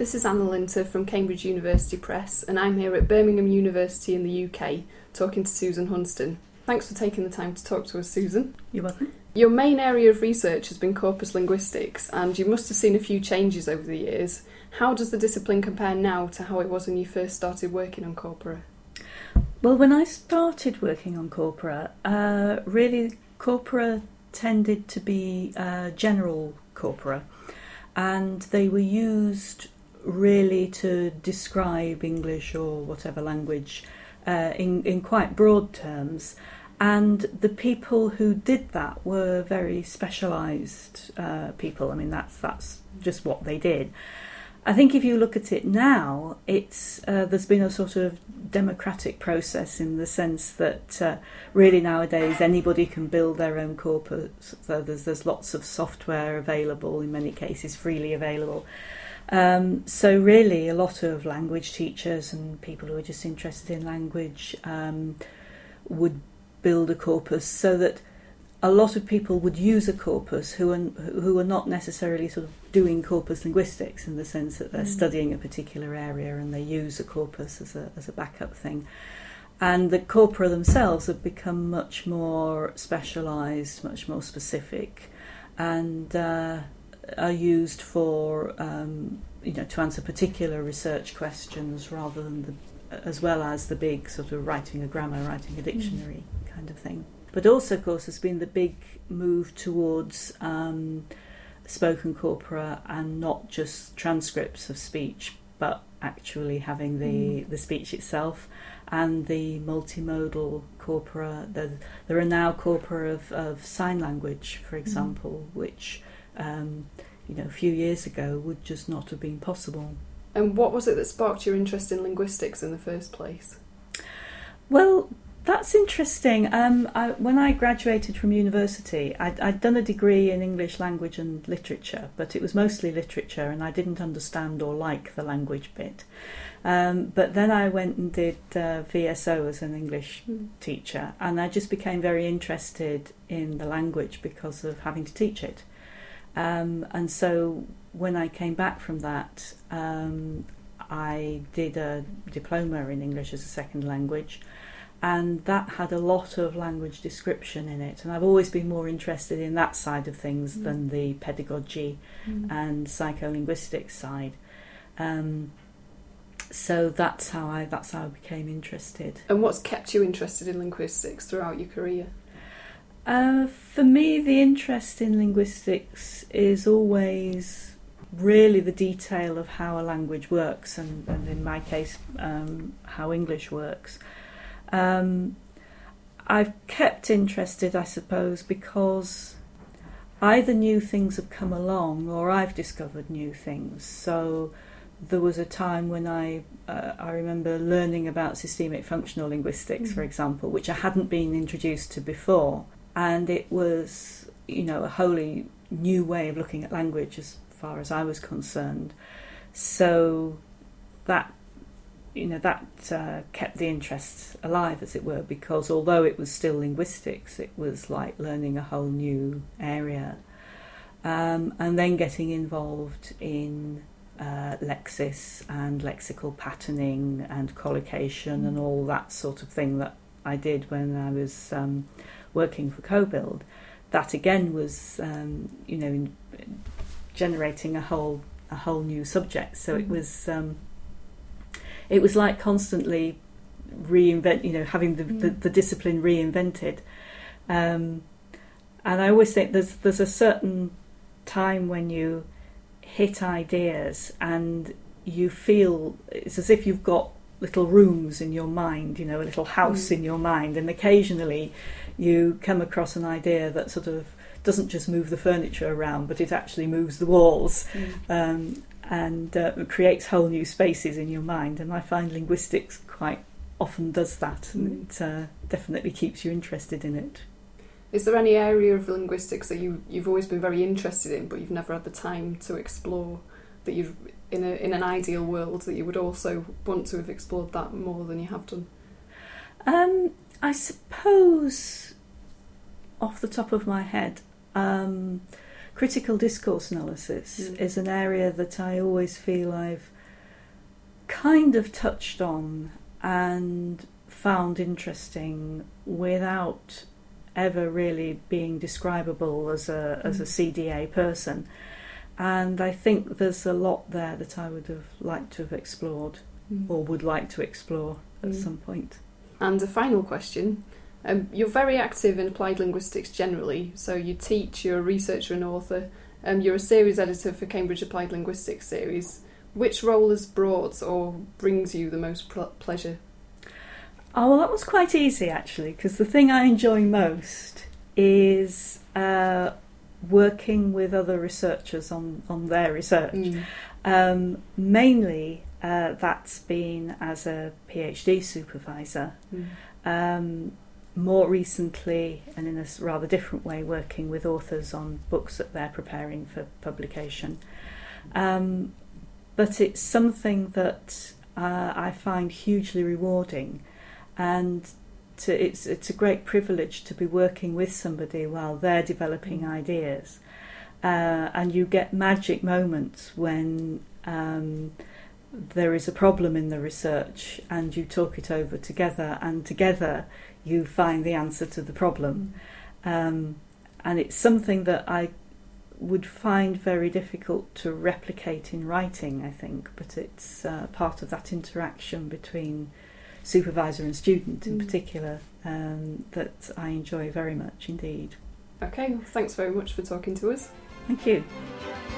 This is Anna Linter from Cambridge University Press, and I'm here at Birmingham University in the UK talking to Susan Hunston. Thanks for taking the time to talk to us, Susan. You're welcome. Your main area of research has been corpus linguistics, and you must have seen a few changes over the years. How does the discipline compare now to how it was when you first started working on corpora? Well, when I started working on corpora, really corpora tended to be general corpora, and they were used really to describe English or whatever language in quite broad terms. And the people who did that were very specialised people. I mean, that's just what they did. I think if you look at it now, it's there's been a sort of democratic process in the sense that really nowadays anybody can build their own corpus. So there's lots of software available, in many cases freely available. So really a lot of language teachers and people who are just interested in language would build a corpus, so that a lot of people would use a corpus who are not necessarily sort of doing corpus linguistics in the sense that they're studying a particular area, and they use a corpus as a backup thing. And the corpora themselves have become much more specialised, much more specific, and are used for to answer particular research questions rather than as well as the big sort of writing a grammar, writing a dictionary kind of thing. But also, of course, there's been the big move towards spoken corpora and not just transcripts of speech, but actually having the speech itself, and the multimodal corpora. There are now corpora of sign language, for example, which a few years ago would just not have been possible. And what was it that sparked your interest in linguistics in the first place? Well, that's interesting. When I graduated from university, I'd done a degree in English language and literature, but it was mostly literature, and I didn't understand or like the language bit. But then I went and did VSO as an English teacher, and I just became very interested in the language because of having to teach it. And so when I came back from that, I did a diploma in English as a second language, and that had a lot of language description in it, and I've always been more interested in that side of things than the pedagogy and psycholinguistics side. So that's how I became interested. And what's kept you interested in linguistics throughout your career? For me, the interest in linguistics is always really the detail of how a language works, and in my case, how English works. I've kept interested, I suppose, because either new things have come along or I've discovered new things. So there was a time when I remember learning about systemic functional linguistics, for example, which I hadn't been introduced to before. And it was, a wholly new way of looking at language as far as I was concerned. So that kept the interest alive, as it were, because although it was still linguistics, it was like learning a whole new area. And then getting involved in lexis and lexical patterning and collocation and all that sort of thing that I did when I was working for CoBuild. That again was, generating a whole new subject. So it was like constantly having the discipline reinvented. And I always think there's a certain time when you hit ideas and you feel it's as if you've got little rooms in your mind, a little house in your mind, and occasionally you come across an idea that sort of doesn't just move the furniture around, but it actually moves the walls and creates whole new spaces in your mind. And I find linguistics quite often does that, and it definitely keeps you interested in it. Is there any area of linguistics that you've always been very interested in, but you've never had the time to explore, that you've in an ideal world that you would also want to have explored that more than you have done? I suppose, off the top of my head, critical discourse analysis is an area that I always feel I've kind of touched on and found interesting without ever really being describable as a CDA person. And I think there's a lot there that I would have liked to have explored or would like to explore at some point. And a final question. You're very active in applied linguistics generally, so you teach, you're a researcher and author, you're a series editor for Cambridge Applied Linguistics series. Which role has brought or brings you the most pleasure? Oh, well, that was quite easy actually, because the thing I enjoy most is working with other researchers on their research. Mainly that's been as a PhD supervisor. More recently, and in a rather different way, working with authors on books that they're preparing for publication. But it's something that I find hugely rewarding, and it's a great privilege to be working with somebody while they're developing ideas. And you get magic moments when there is a problem in the research and you talk it over together, and together you find the answer to the problem. And it's something that I would find very difficult to replicate in writing, I think, but it's part of that interaction between supervisor and student in particular that I enjoy very much indeed. Okay, well, thanks very much for talking to us. Thank you.